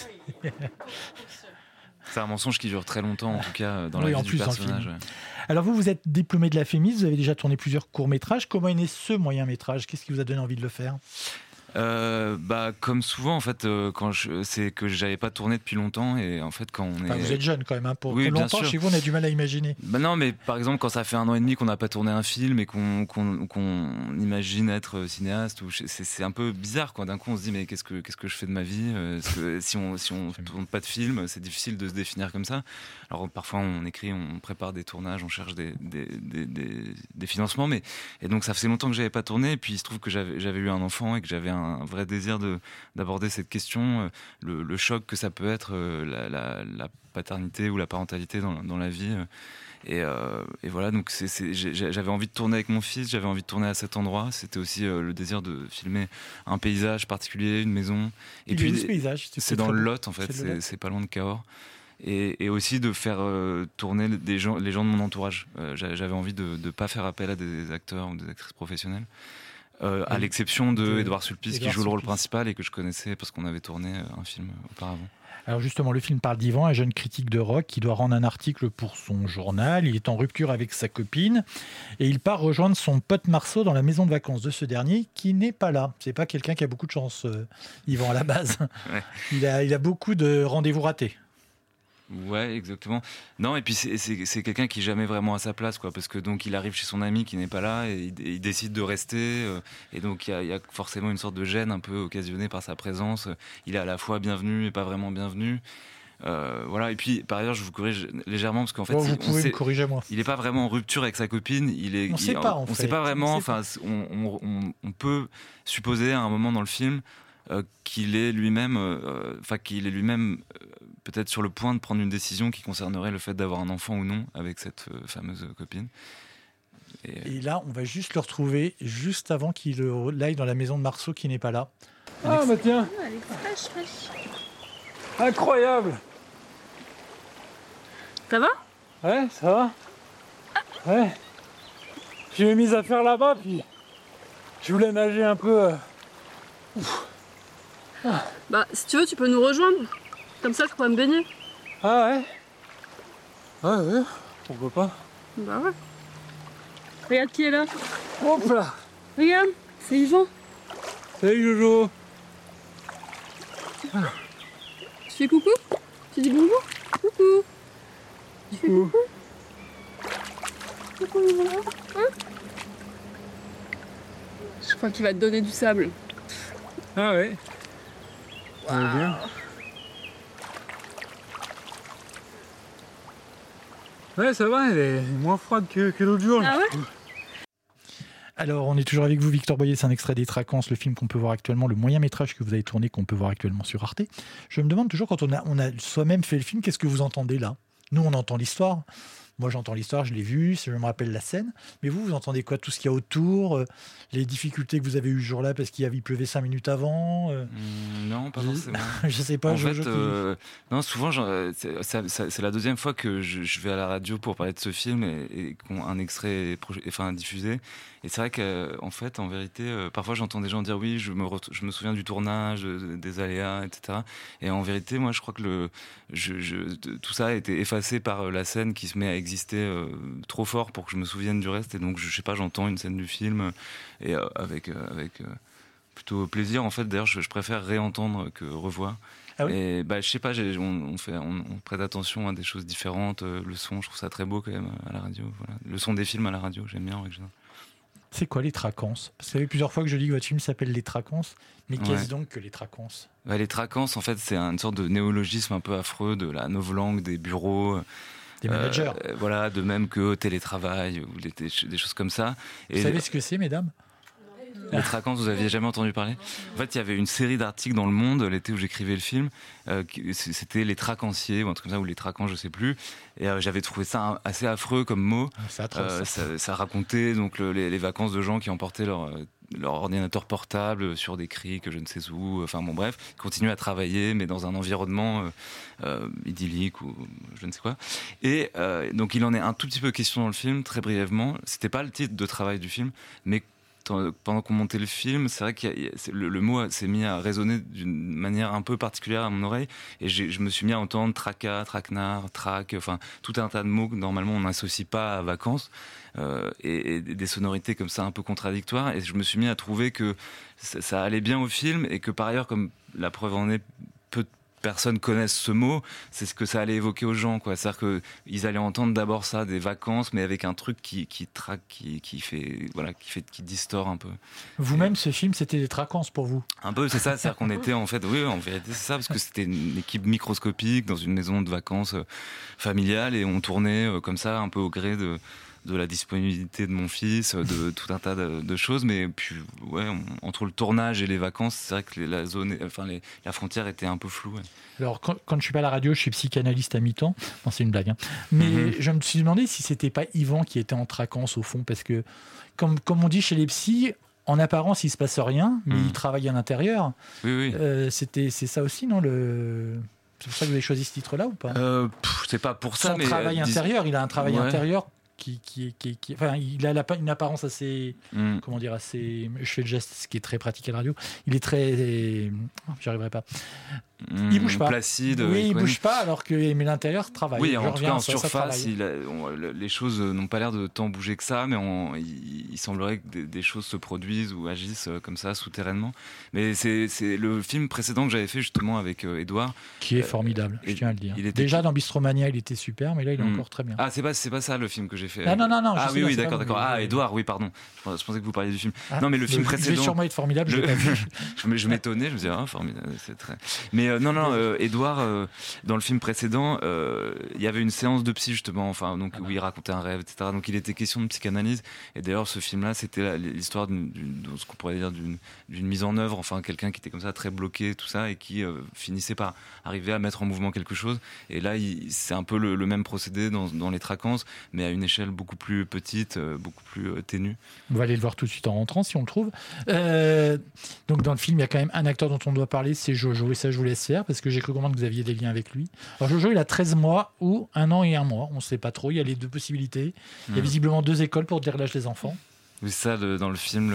C'est un mensonge qui dure très longtemps, en tout cas, dans la vie du personnage. Alors vous êtes diplômé de la FEMIS, vous avez déjà tourné plusieurs courts-métrages. Comment est né ce moyen-métrage ? Qu'est-ce qui vous a donné envie de le faire ? Comme souvent en fait, c'est que j'avais pas tourné depuis longtemps et en fait quand on est... Vous êtes jeune quand même, hein, pour oui, longtemps chez vous on a du mal à imaginer. Non, mais par exemple quand ça fait 1 an et demi qu'on n'a pas tourné un film et qu'on imagine être cinéaste, c'est un peu bizarre quoi. D'un coup on se dit mais qu'est-ce que je fais de ma vie ? Parce que si on tourne pas de film, c'est difficile de se définir comme ça. Alors parfois on écrit, on prépare des tournages, on cherche des financements, et donc ça faisait longtemps que j'avais pas tourné et puis il se trouve que j'avais eu un enfant et que j'avais un vrai désir d'aborder cette question, le choc que ça peut être la paternité ou la parentalité dans la vie. Et voilà, donc j'avais envie de tourner avec mon fils, j'avais envie de tourner à cet endroit. C'était aussi le désir de filmer un paysage particulier, une maison. Et puis ce paysage, c'est dans le Lot en fait, c'est pas loin de Cahors. Et aussi de faire tourner les gens de mon entourage. J'avais envie de ne pas faire appel à des acteurs ou des actrices professionnelles. À l'exception de Édouard Sulpice qui joue le rôle principal et que je connaissais parce qu'on avait tourné un film auparavant. Alors justement, le film parle d'Yvan, un jeune critique de rock qui doit rendre un article pour son journal. Il est en rupture avec sa copine et il part rejoindre son pote Marceau dans la maison de vacances de ce dernier qui n'est pas là. C'est pas quelqu'un qui a beaucoup de chance, Yvan, à la base. Ouais. Il a beaucoup de rendez-vous ratés. Ouais, exactement. Non, et puis c'est quelqu'un qui est jamais vraiment à sa place, quoi, parce que donc il arrive chez son ami qui n'est pas là et il décide de rester, et donc il y a forcément une sorte de gêne un peu occasionnée par sa présence. Il est à la fois bienvenu et pas vraiment bienvenu. Voilà. Et puis par ailleurs, je vous corrige légèrement parce qu'en fait, vous pouvez me corriger moi. Il n'est pas vraiment en rupture avec sa copine. On ne sait pas vraiment. Enfin, on peut supposer à un moment dans le film qu'il est lui-même, peut-être sur le point de prendre une décision qui concernerait le fait d'avoir un enfant ou non avec cette fameuse copine. Et là, on va juste le retrouver juste avant qu'il aille dans la maison de Marceau qui n'est pas là. Ah bah tiens, Elle est fraîche. incroyable. Ça va ? Ouais, ça va. Ouais. Je m'ai mise à faire là-bas, puis je voulais nager un peu. Bah, si tu veux, tu peux nous rejoindre. Comme ça, je pourrais me baigner. Ah ouais. Ouais, pourquoi pas. Bah ouais. Regarde qui est là. Hop là. Regarde, c'est Yvan. Salut Jojo. Tu fais coucou ? Tu dis bonjour ? Coucou. Tu fais coucou ? Coucou Yvan. Hein ? Je crois qu'il va te donner du sable. Ah ouais. Ça va bien. Ouais, ça va, elle est moins froide que l'autre jour. Ah ouais ? Alors, on est toujours avec vous, Victor Boyer, c'est un extrait des Traquences, le film qu'on peut voir actuellement, le moyen-métrage que vous avez tourné, qu'on peut voir actuellement sur Arte. Je me demande toujours, quand on a soi-même fait le film, qu'est-ce que vous entendez là ? Nous, on entend l'histoire. Moi, j'entends l'histoire, je l'ai vue, je me rappelle la scène. Mais vous entendez quoi? Tout ce qu'il y a autour, les difficultés que vous avez eues ce jour-là parce qu'il pleuvait 5 minutes avant Non, pas forcément. Je sais pas. En fait, non, souvent, c'est la deuxième fois que je vais à la radio pour parler de ce film et qu'un extrait est diffusé. Et c'est vrai qu'en fait, en vérité, parfois j'entends des gens dire oui, je me souviens du tournage, des aléas, etc. Et en vérité, moi, je crois que tout ça a été effacé par la scène qui se met à exister trop fort pour que je me souvienne du reste. Et donc, je sais pas, j'entends une scène du film et avec plutôt plaisir. En fait, d'ailleurs, je préfère réentendre que revoir. Ah oui. Et je sais pas, on prête attention à des choses différentes. Le son, je trouve ça très beau quand même à la radio. Voilà. Le son des films à la radio, j'aime bien. C'est quoi les traquances? Parce que ça fait plusieurs fois que je dis que votre film s'appelle Les Traquances. Mais qu'est-ce donc que les traquances? Les traquances, en fait, c'est une sorte de néologisme un peu affreux de la novlangue des bureaux. Des managers. Voilà, de même que télétravail ou des choses comme ça. Vous savez ce que c'est, mesdames? Les traquances, vous aviez jamais entendu parler? En fait, il y avait une série d'articles dans Le Monde l'été où j'écrivais le film. C'était les traquanciers ou un truc comme ça, ou les traquants, je sais plus. Et j'avais trouvé ça assez affreux comme mot. Ça racontait donc les vacances de gens qui emportaient leur ordinateur portable sur des criques, je ne sais où. Enfin bon, bref, ils continuaient à travailler, mais dans un environnement idyllique ou je ne sais quoi. Et donc il en est un tout petit peu question dans le film, très brièvement. C'était pas le titre de travail du film, mais pendant qu'on montait le film, c'est vrai que le mot s'est mis à résonner d'une manière un peu particulière à mon oreille, et je me suis mis à entendre tracas, traquenard, traque, enfin tout un tas de mots que normalement on n'associe pas à vacances, et des sonorités comme ça un peu contradictoires, et je me suis mis à trouver que ça allait bien au film, et que par ailleurs, comme la preuve en est, peu de personnes connaissent ce mot, c'est ce que ça allait évoquer aux gens, quoi. C'est-à-dire qu'ils allaient entendre d'abord ça, des vacances, mais avec un truc qui traque, qui distord un peu. Vous-même, ce film, c'était des traquances pour vous? Un peu, c'est ça. C'est-à-dire qu'on était, en fait, oui, en vérité, c'est ça, parce que c'était une équipe microscopique dans une maison de vacances familiale, et on tournait comme ça, un peu au gré de la disponibilité de mon fils, de tout un tas de choses, mais puis entre le tournage et les vacances, c'est vrai que la frontière était un peu floue. Ouais. Alors quand je suis pas à la radio, je suis psychanalyste à mi-temps. Non, c'est une blague. Hein. Mais je me suis demandé si c'était pas Yvan qui était en traquance au fond, parce que comme on dit chez les psys, en apparence il se passe rien, mais il travaille à l'intérieur. Oui. C'est ça aussi, non C'est pour ça que vous avez choisi ce titre-là ou pas? C'est pas pour ça, mais travail intérieur, il a un travail intérieur. Enfin, il a une apparence assez, comment dire, assez. Je fais le geste, ce qui est très pratique à la radio. Il est très, j'y arriverai pas. Il bouge pas. Placide. Oui, il bouge pas, alors que mais l'intérieur travaille. Oui, en tout cas en surface, les choses n'ont pas l'air de tant bouger que ça, mais il semblerait que des choses se produisent ou agissent comme ça souterrainement. Mais c'est le film précédent que j'avais fait justement avec Édouard, qui est formidable. Je tiens à le dire. Déjà dans Bistromania, il était super, mais là il est encore très bien. Ah, c'est pas ça le film que j'ai fait. Non. Ah oui, d'accord. Ah, Édouard, oui, pardon. Je pensais que vous parliez du film. Non, mais le film précédent. Il va sûrement être formidable. Je l'ai pas vu. Je m'étonnais, je me disais formidable, c'est très. Mais Édouard, dans le film précédent, il y avait une séance de psy justement, où il racontait un rêve, etc. Donc il était question de psychanalyse. Et d'ailleurs, ce film-là, c'était l'histoire de ce qu'on pourrait dire d'une mise en œuvre, quelqu'un qui était comme ça très bloqué, tout ça, et qui finissait par arriver à mettre en mouvement quelque chose. Et là, c'est un peu le même procédé dans les traquances, mais à une échelle beaucoup plus petite, beaucoup plus ténue. On va aller le voir tout de suite en rentrant si on le trouve. Donc dans le film, il y a quand même un acteur dont on doit parler, c'est Jojo, et ça je vous laisse faire parce que j'ai cru comprendre que vous aviez des liens avec lui. Alors Jojo, il a 13 mois ou 1 an et 1 mois, on ne sait pas trop, il y a les deux possibilités. Il y a visiblement 2 écoles pour dire l'âge des enfants. Oui, ça, dans le film,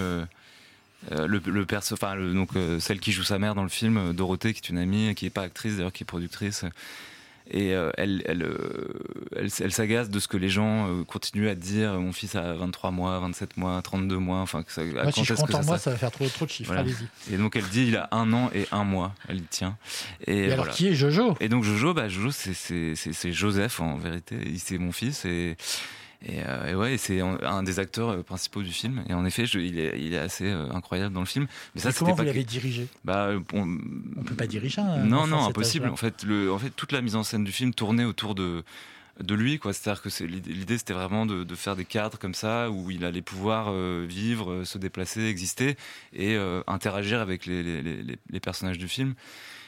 celle qui joue sa mère dans le film, Dorothée, qui est une amie, qui n'est pas actrice d'ailleurs, qui est productrice. Et elle s'agace de ce que les gens continuent à dire. Mon fils a 23 mois, 27 mois, 32 mois. Si je compte en mois, ça va faire trop de chiffres. Voilà. Allez-y. Et donc elle dit il a 1 an et 1 mois. Elle y tient. Et alors qui est Jojo? Et donc Jojo, c'est Joseph en vérité. C'est mon fils et c'est un des acteurs principaux du film. Et en effet, il est assez incroyable dans le film. Mais ça, comment vous l'avez dirigé? On peut pas diriger. Non, impossible. En fait, toute la mise en scène du film tournait autour de lui, quoi. C'est-à-dire que l'idée, c'était vraiment de faire des cadres comme ça où il allait pouvoir vivre, se déplacer, exister et interagir avec les personnages du film.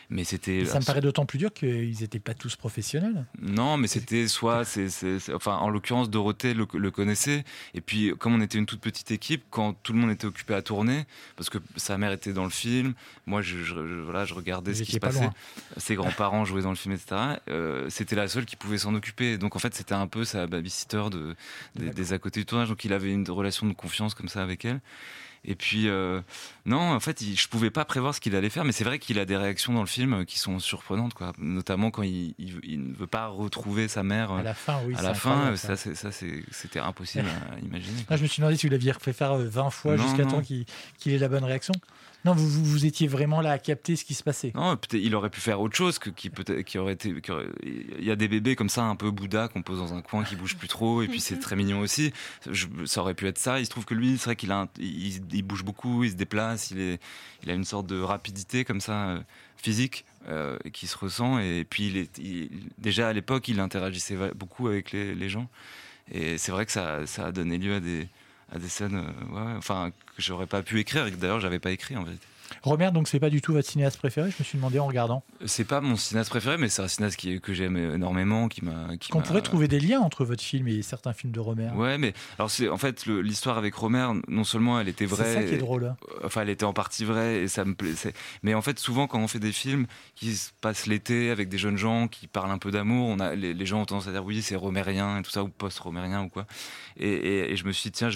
Mais c'était. Ça me paraît d'autant plus dur qu'ils n'étaient pas tous professionnels. Non, mais c'était soit. Enfin, en l'occurrence, Dorothée le connaissait. Et puis, comme on était une toute petite équipe, quand tout le monde était occupé à tourner, parce que sa mère était dans le film, moi, je regardais ce qui se passait. Loin. Ses grands-parents jouaient dans le film, etc. C'était la seule qui pouvait s'en occuper. Donc, en fait, c'était un peu sa babysitter des à côté du tournage. Donc, il avait une relation de confiance comme ça avec elle. Et puis, non, en fait, je pouvais pas prévoir ce qu'il allait faire, mais c'est vrai qu'il a des réactions dans le film qui sont surprenantes, quoi. Notamment quand il ne veut pas retrouver sa mère à la fin. Oui, à la fin, c'était impossible à imaginer. Là, je me suis demandé si vous l'aviez refait faire 20 fois jusqu'à temps qu'il ait la bonne réaction. Non, vous étiez vraiment là à capter ce qui se passait. Non, peut-être il aurait pu faire autre chose qui aurait été. Il y a des bébés comme ça, un peu Bouddha, qu'on pose dans un coin, qui bougent plus trop, et puis c'est très mignon aussi. Ça aurait pu être ça. Il se trouve que lui, c'est vrai qu'il il bouge beaucoup, il se déplace, il a une sorte de rapidité comme ça, physique, qui se ressent. Et puis déjà à l'époque, il interagissait beaucoup avec les gens. Et c'est vrai que ça a donné lieu à des scènes, enfin, que j'aurais pas pu écrire, et que d'ailleurs j'avais pas écrit en vérité. Rohmer, donc c'est pas du tout votre cinéaste préféré, je me suis demandé en regardant. C'est pas mon cinéaste préféré, mais c'est un cinéaste que j'aime énormément, qu'on pourrait trouver des liens entre votre film et certains films de Rohmer. Ouais, mais alors en fait l'histoire avec Rohmer, non seulement elle était vraie, c'est ça qui est drôle. Enfin, elle était en partie vraie et ça me plaisait. Mais en fait, souvent quand on fait des films qui se passent l'été avec des jeunes gens qui parlent un peu d'amour, les gens ont tendance à dire oui, c'est romérien et tout ça, ou post-romérien ou quoi. Et je me suis dit tiens, je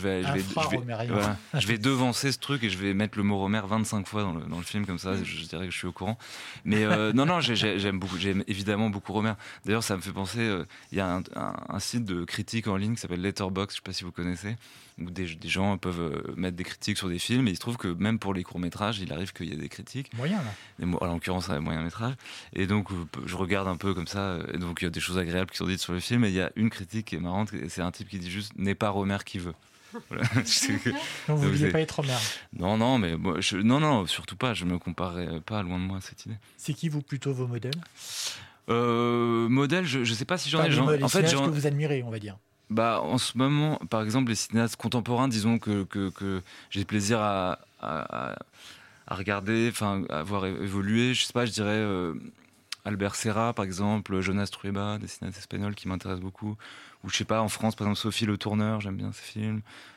vais devancer ce truc et je vais mettre le mot Rohmer 25 fois dans le film, comme ça je dirais que je suis au courant. Mais non, j'aime évidemment beaucoup Rohmer. D'ailleurs, ça me fait penser, il y a un site de critique en ligne qui s'appelle Letterboxd, je sais pas si vous connaissez, où des gens peuvent mettre des critiques sur des films, et il se trouve que même pour les courts-métrages, il arrive qu'il y ait des critiques. Moyen, là. En l'occurrence, un moyen-métrage. Et donc, je regarde un peu comme ça, et donc il y a des choses agréables qui sont dites sur le film, et il y a une critique qui est marrante, c'est un type qui dit juste « n'est pas Rohmer qui veut ». Voilà. Donc vous ne vouliez pas être Rohmer? Non, mais moi, non, surtout pas, je me comparerais pas, loin de moi, cette idée. C'est qui, vous, plutôt, vos modèles? Modèles, je sais pas si j'en ai. En fait, que vous admirez, on va dire. Bah, en ce moment, par exemple, les cinéastes contemporains, disons que j'ai plaisir à regarder, enfin, à voir évoluer. Je sais pas, je dirais Albert Serra, par exemple, Jonas Trueba, des cinéastes espagnols qui m'intéressent beaucoup. Ou je sais pas, en France, par exemple, Sophie Le Tourneur, j'aime bien ces films.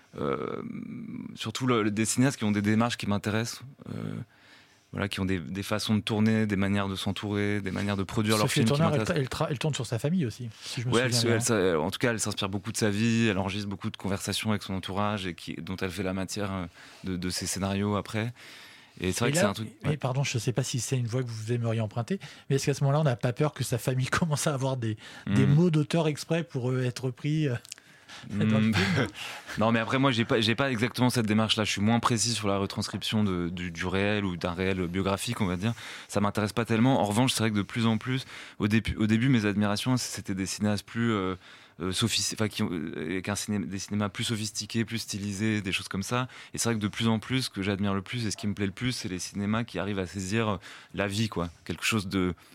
Surtout des cinéastes qui ont des démarches qui m'intéressent. Voilà, qui ont des façons de tourner, des manières de s'entourer, des manières de produire leurs films. Elle tourne sur sa famille aussi, si je me souviens. En tout cas, elle s'inspire beaucoup de sa vie, elle enregistre beaucoup de conversations avec son entourage, et dont elle fait la matière de ses scénarios après. Et c'est vrai que c'est un truc. Ouais. Pardon, je ne sais pas si c'est une voie que vous aimeriez emprunter, mais est-ce qu'à ce moment-là, on n'a pas peur que sa famille commence à avoir des mots d'auteur exprès pour être pris Non, mais après moi j'ai pas exactement cette démarche là, je suis moins précis sur la retranscription du réel ou d'un réel biographique, on va dire. Ça m'intéresse pas tellement. En revanche, c'est vrai que de plus en plus au début mes admirations, c'était des cinéastes plus avec des cinémas plus sophistiqués, plus stylisés, des choses comme ça. Et c'est vrai que de plus en plus, ce que j'admire le plus et ce qui me plaît le plus, c'est les cinémas qui arrivent à saisir la vie, quoi, quelque chose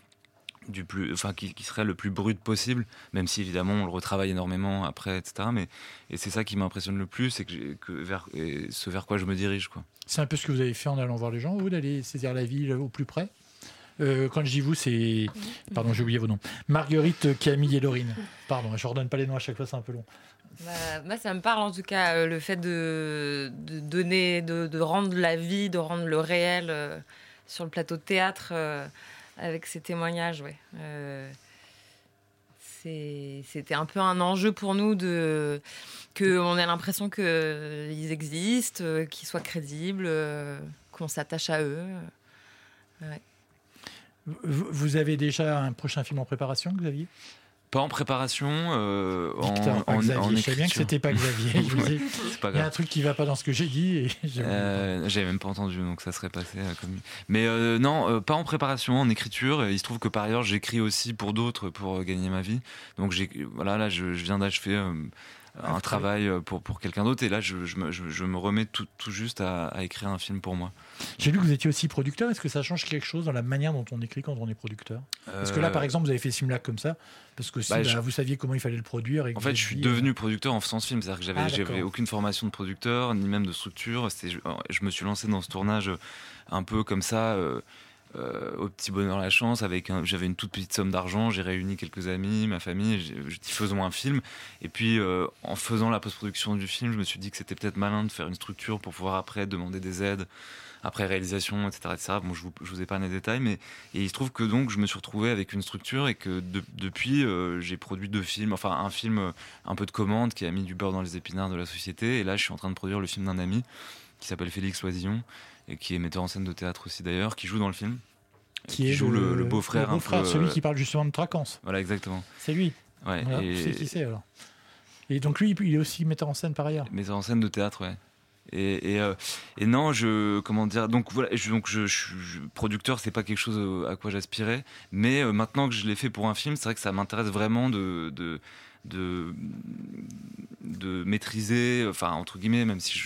qui serait le plus brut possible, même si évidemment on le retravaille énormément après, etc. Et c'est ça qui m'impressionne le plus, c'est ce vers quoi je me dirige, quoi. C'est un peu ce que vous avez fait en allant voir les gens, vous, d'aller saisir la vie au plus près. Quand je dis vous, c'est... Pardon, j'ai oublié vos noms. Marguerite, Camille et Laurine. Pardon, je ne redonne pas les noms à chaque fois, c'est un peu long. Moi, ça me parle en tout cas, le fait de donner, de rendre la vie, de rendre le réel sur le plateau de théâtre avec ces témoignages. Ouais. C'était un peu un enjeu pour nous qu'on ait l'impression qu'ils existent, qu'ils soient crédibles, qu'on s'attache à eux. Ouais. Vous avez déjà un prochain film en préparation, Xavier? Pas en préparation, Victor, en Xavier. écriture. Je sais bien que c'était pas Xavier. Il y a un truc qui va pas dans ce que j'ai dit. Et j'avais même pas entendu, donc ça serait passé comme... Mais non, pas en préparation, en écriture. Il se trouve que par ailleurs, j'écris aussi pour d'autres pour gagner ma vie. Donc là, je viens d'achever un travail pour quelqu'un d'autre, et là je me remets tout juste à écrire un film pour moi. J'ai lu que vous étiez aussi producteur. Est-ce que ça change quelque chose dans la manière dont on écrit quand on est producteur? Parce que là, par exemple, vous avez fait Simlac comme ça, parce que vous saviez comment il fallait le produire. Et en fait, je suis devenu producteur en faisant ce film. C'est-à-dire que j'avais aucune formation de producteur, ni même de structure. Je me suis lancé dans ce tournage un peu comme ça, au petit bonheur la chance, j'avais une toute petite somme d'argent, j'ai réuni quelques amis, ma famille, je dis faisons un film. Et puis en faisant la post-production du film, je me suis dit que c'était peut-être malin de faire une structure pour pouvoir après demander des aides, après réalisation, etc. Bon, je vous épargne les détails, mais et il se trouve que donc je me suis retrouvé avec une structure et que depuis j'ai produit 2 films, enfin un film un peu de commande qui a mis du beurre dans les épinards de la société, et là je suis en train de produire le film d'un ami qui s'appelle Félix Oisillon, et qui est metteur en scène de théâtre aussi d'ailleurs, qui joue dans le film. Qui joue le beau-frère. Le beau-frère, celui qui parle justement de Traquance. Voilà, exactement. C'est lui. Ouais. Voilà, je sais qui c'est alors. Et donc lui, il est aussi metteur en scène par ailleurs. Metteur en scène de théâtre, ouais. Et non, comment dire, donc voilà, producteur, c'est pas quelque chose à quoi j'aspirais, mais maintenant que je l'ai fait pour un film, c'est vrai que ça m'intéresse vraiment de maîtriser, enfin entre guillemets, même si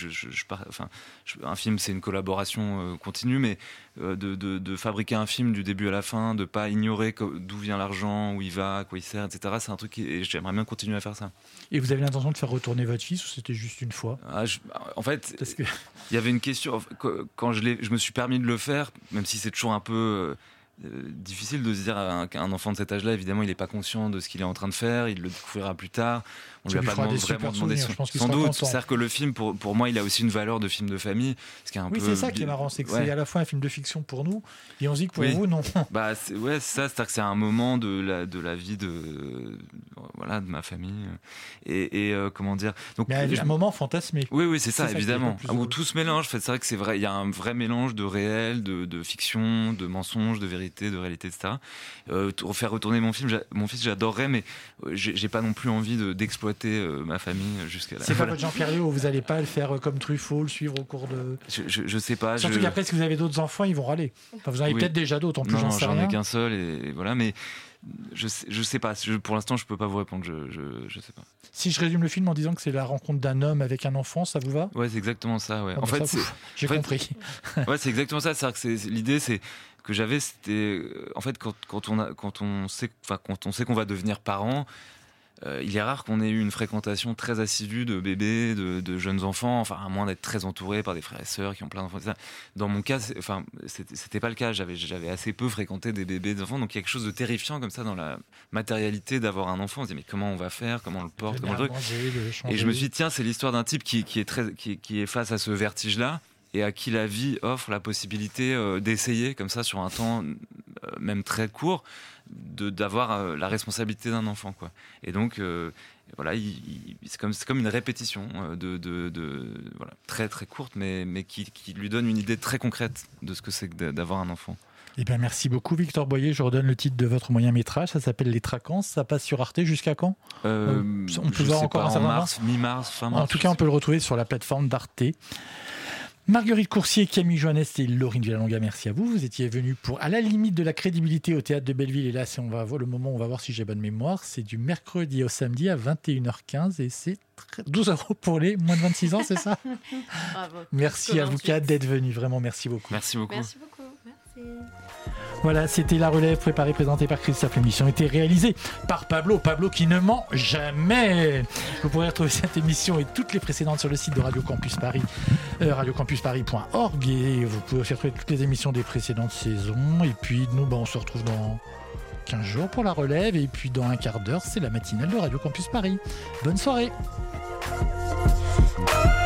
un film c'est une collaboration continue, mais de fabriquer un film du début à la fin, de pas ignorer d'où vient l'argent, où il va, à quoi il sert, etc. C'est un truc et j'aimerais bien continuer à faire ça. Et vous avez l'intention de faire retourner votre fils ou c'était juste une fois? En fait, il y avait une question quand je me suis permis de le faire, même si c'est toujours un peu difficile de se dire qu'un enfant de cet âge-là, évidemment, il n'est pas conscient de ce qu'il est en train de faire, il le découvrira plus tard. On lui a pas vraiment demandé sans doute. C'est-à-dire que le film, pour moi, il a aussi une valeur de film de famille. C'est ça qui est marrant, c'est que c'est à la fois un film de fiction pour nous, et on se dit que pour vous, non. C'est ça, c'est-à-dire que c'est un moment de la vie de ma famille. Et comment dire. Donc, mais un moment fantasmé. Oui, c'est ça, évidemment. Où tout se mélange. C'est vrai que c'est vrai, il y a un vrai mélange de réel, de fiction, de mensonge, de vérité, de réalité, etc. Faire retourner mon fils, j'adorerais, mais j'ai pas non plus envie d'exploiter ma famille jusqu'à là. C'est pas votre Jean-Pierre Léo, vous allez pas le faire comme Truffaut, le suivre au cours de. Je sais pas. Surtout qu'après, si vous avez d'autres enfants, ils vont râler. Enfin, vous en avez peut-être déjà d'autres, en plus, j'en sais rien. J'en ai qu'un seul, et voilà, mais je sais pas. Pour l'instant, je peux pas vous répondre, je sais pas. Si je résume le film en disant que c'est la rencontre d'un homme avec un enfant, ça vous va? Ouais, c'est exactement ça, ouais. En fait, j'ai compris. Ouais, c'est exactement ça. C'est-à-dire que l'idée, c'est que j'avais, c'était en fait quand on sait qu'on va devenir parent, il est rare qu'on ait eu une fréquentation très assidue de bébés, de jeunes enfants, enfin à moins d'être très entouré par des frères et sœurs qui ont plein d'enfants. Dans mon cas, c'était pas le cas. J'avais assez peu fréquenté des bébés, des enfants, donc il y a quelque chose de terrifiant comme ça dans la matérialité d'avoir un enfant. On se dit mais comment on va faire, comment on le porte, comment le truc. Et je me suis dit tiens, c'est l'histoire d'un type qui est face à ce vertige-là, et à qui la vie offre la possibilité d'essayer comme ça sur un temps même très court d'avoir la responsabilité d'un enfant, quoi. Et donc voilà, c'est comme une répétition voilà, très très courte, mais qui lui donne une idée très concrète de ce que c'est que d'avoir un enfant. Eh bien, merci beaucoup, Victor Boyer. Je redonne le titre de votre moyen-métrage. Ça s'appelle Les Traquances. Ça passe sur Arte jusqu'à quand? On peut voir encore en mars, mi-mars, fin mars. En tout cas, on peut le retrouver sur la plateforme d'Arte. Marguerite Coursier, Camille Joannès et Laurine Villalonga, merci à vous. Vous étiez venus pour À la limite de la crédibilité au Théâtre de Belleville. Et là, on va voir le moment où on va voir si j'ai bonne mémoire. C'est du mercredi au samedi à 21h15 et c'est 12 € pour les moins de 26 ans, c'est ça? Bravo. Merci à vous quatre d'être venus. Vraiment, merci beaucoup. Merci beaucoup. Merci beaucoup. Merci. Voilà, c'était La Relève, préparée, présentée par Christophe. L'émission a été réalisée par Pablo qui ne ment jamais. Vous pourrez retrouver cette émission et toutes les précédentes sur le site de Radio Campus Paris, radiocampusparis.org, et vous pouvez aussi retrouver toutes les émissions des précédentes saisons. Et puis nous, on se retrouve dans 15 jours pour La Relève, et puis dans un quart d'heure, c'est la matinale de Radio Campus Paris. Bonne soirée.